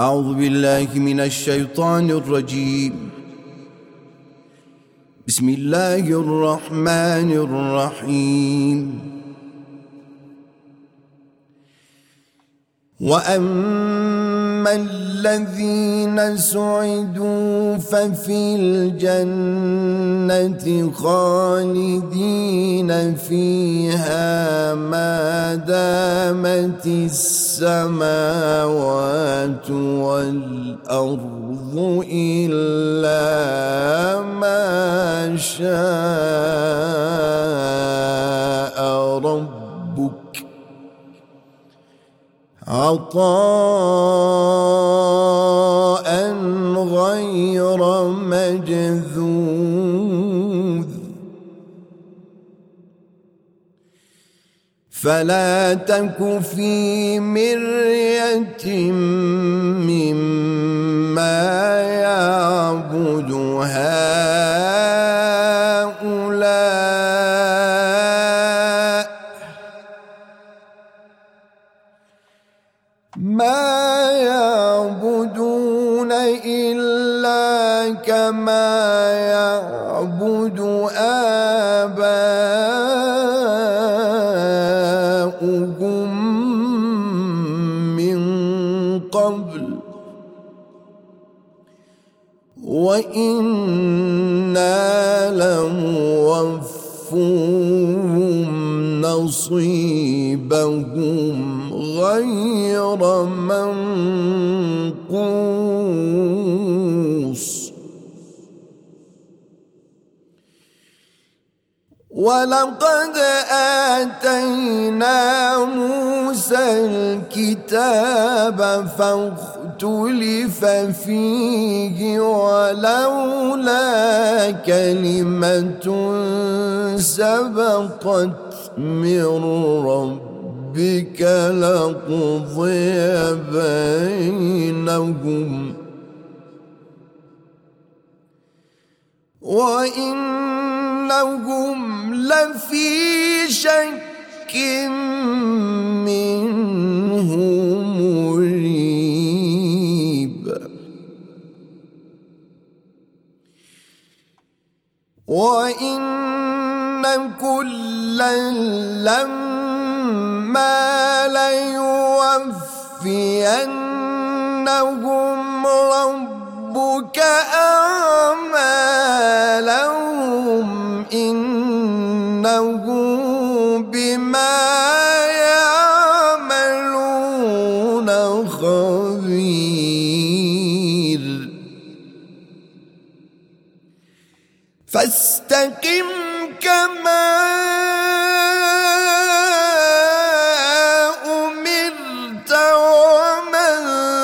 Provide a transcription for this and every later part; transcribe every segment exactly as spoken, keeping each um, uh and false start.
أعوذ بالله من الشيطان الرجيم. بسم الله الرحمن الرحيم. وأما الذين سعدوا ففي الجنة خالدين فيها ما دامت السماوات والأرض إلا ما شاء ربك عطاء غير مجذوذ. فلا تك في مرية مما يعبد هؤلاء ما يعبدون إلا كما يعبد آباؤهم من قبل وإنا لموفوهم نصيبهم غير منقوص. ولقد آتينا موسى الكتاب فاختلف فيه ولولا كلمة سبقت من ربك لقضي بينهم وإنهم لفي شك منه مريب. وإن كلا لما ليوفينهم ربك أعمالهم إنه بما يعملون خبير. فاستقم كما أمرت ومن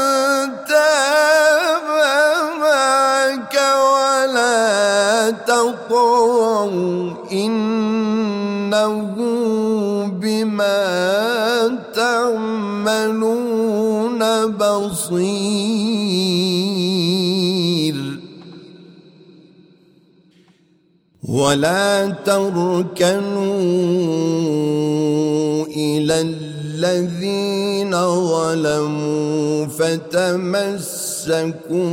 تاب معك ولا تطغوا إنه بما تعملون بصير. ولا تركنوا إلى الذين ظلموا فتمسكم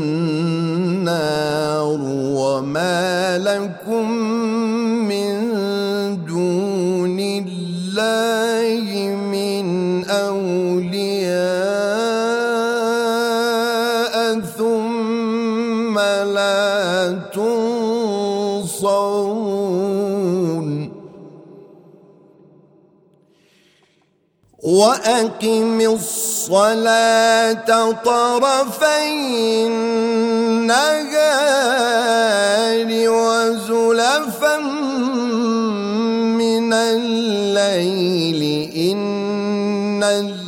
النار وما لكم من دون الله من أولياء ثم لا تنصرون. وأقم الصلاة طرفي النهار وزلفا من الليل إن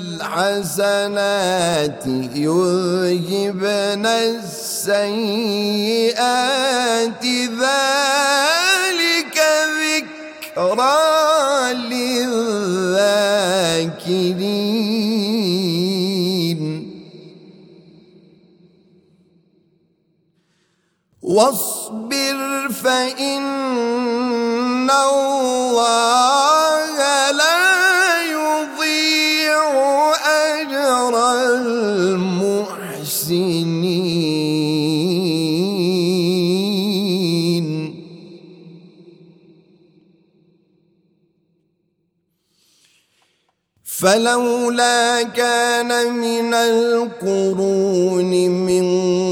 الحسنات يذهبن السيئات ذلك ذكرى للذاكرين. واصبر فإن الله لا يضيع أجر المحسنين. المحسنين فلولا كان من القرون من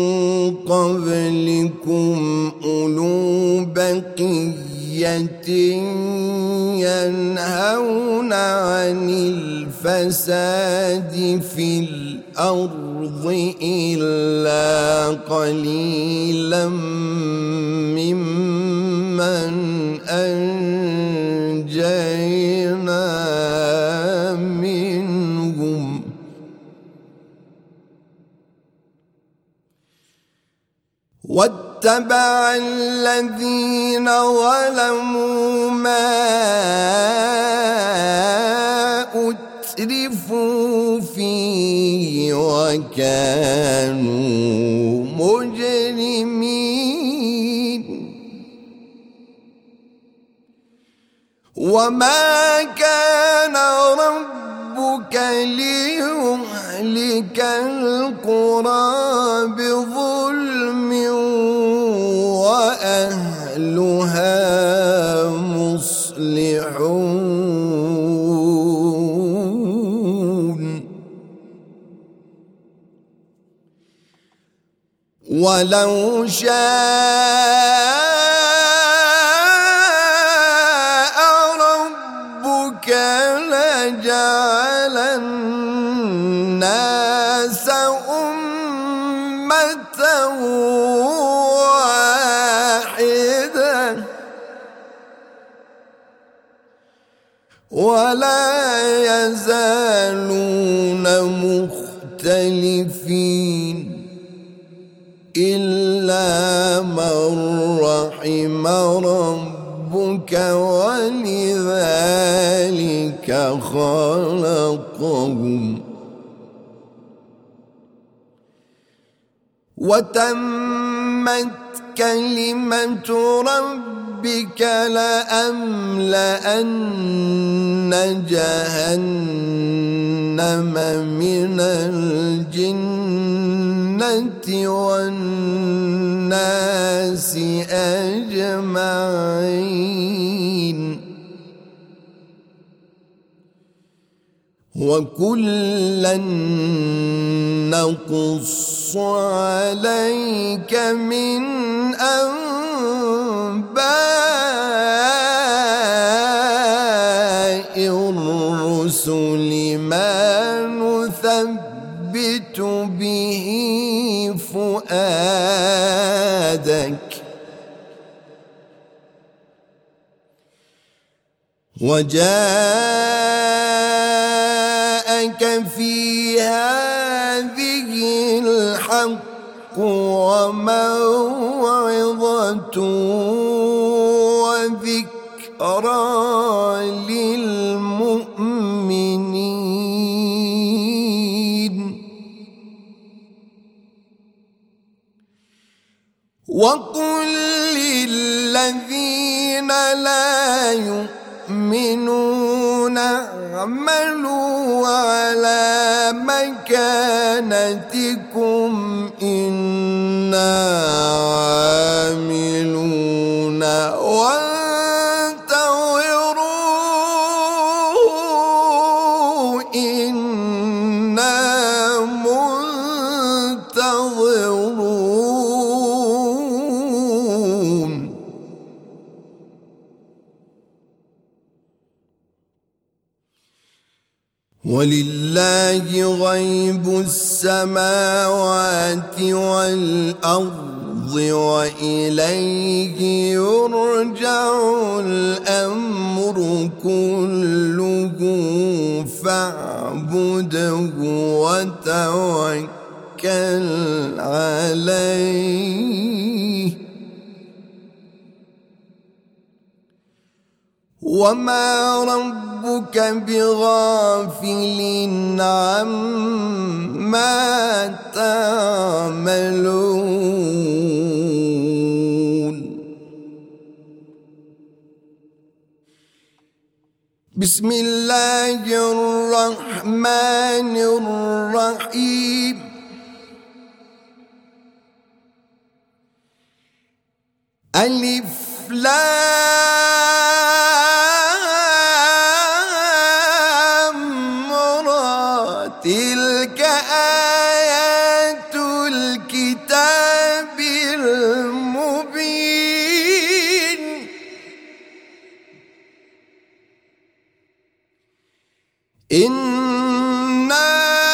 قبلكم أولو بقية ينهون عن الفساد في الأرض إلا قليلا ممن أنجينا منهم واتبع الذين ظلموا ما أترفوا فيه وكانوا مجرمين وما كان ربك ليهلك القرى بظلم وأهلها مصلحون ولو شاء ربك لجعل الناس أمة واحدة ولا يزالون مختلفين إلا من رحم ربك ولذلك خلقهم وتمت كلمة ربك لأملأن جهنم من الجنة والناس أجمعين وكلا نقص عليك من أنباء الرسل ما نثبت به فؤادك وجاءك في هذه الحق وموعظة وذكرى للمؤمنين وقل للذين لا يؤمنون اعملوا على مكانتكم إنا عاملون وانتظروا إنا منتظرون ولله غيب السماوات والأرض وإليه يرجع الأمر كله فاعبده وتوكل عليه وما ربك بغافل عما تعملون بسم الله الرحمن الرحيم ألف لام را تلك آيات الكتاب المبين إنا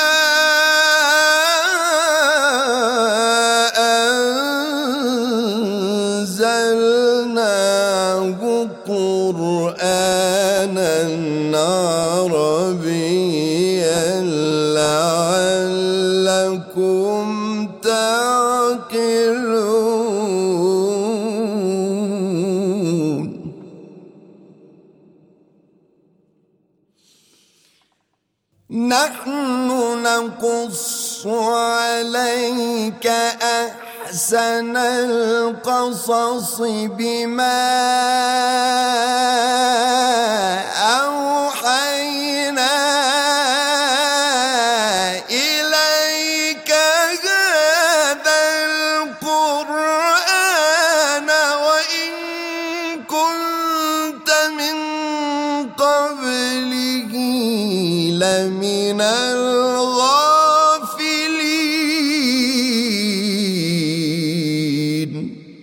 أنزلناه قرآنا عربيا لعلكم تعقلون نحن نقص عليك أحسن القصص بما أوحينا إليك هذا القرآن وإن كنت من قبله لمن الغافلين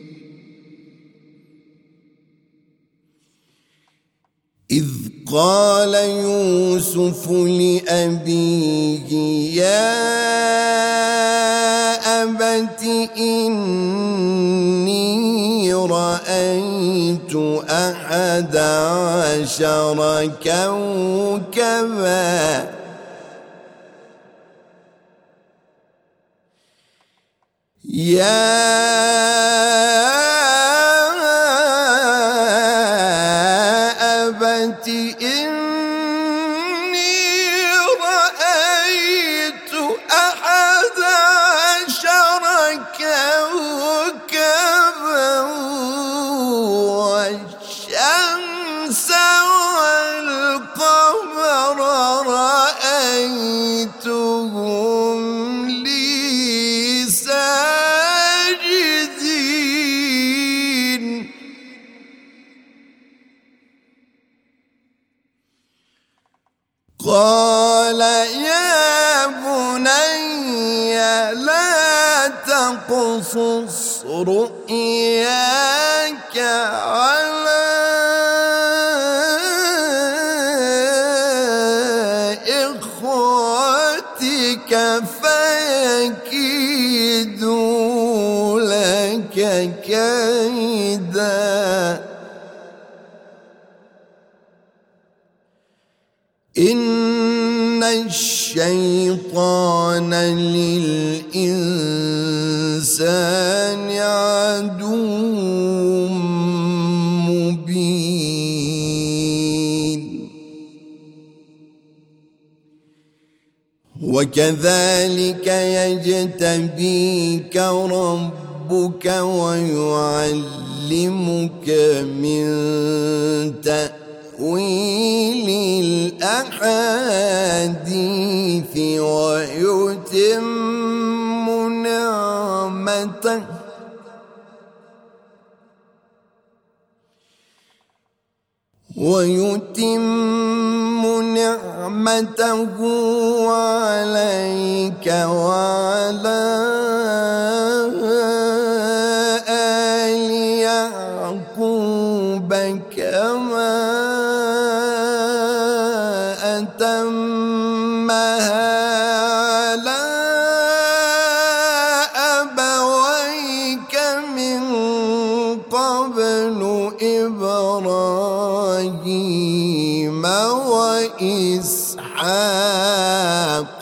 إذ قال يوسف لأبيه يا أبت إني رأيت أحد عشر كوكبا يا أبت إني رأيت أحد عشر كوكبا والشمس والقمر رأيتهم لي ساجدين قال يا بني لا تقصص رؤياك على إخوتك فيكيدوا لك كيدا إن الشيطان للإنسان عدو مبين وكذلك يجتبيك ربك ويعلمك من تأويل الأحاديث ويتم نعمته ويتم نعمته عليك وعلى آل يعقوب كما أتمها على أبويك من قبل إبراهيم وإسحاق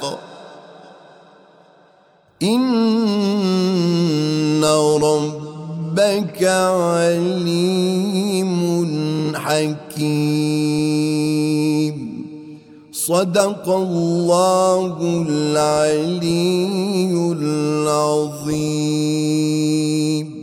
إن ربك عليم حكيم صدق الله العلي العظيم.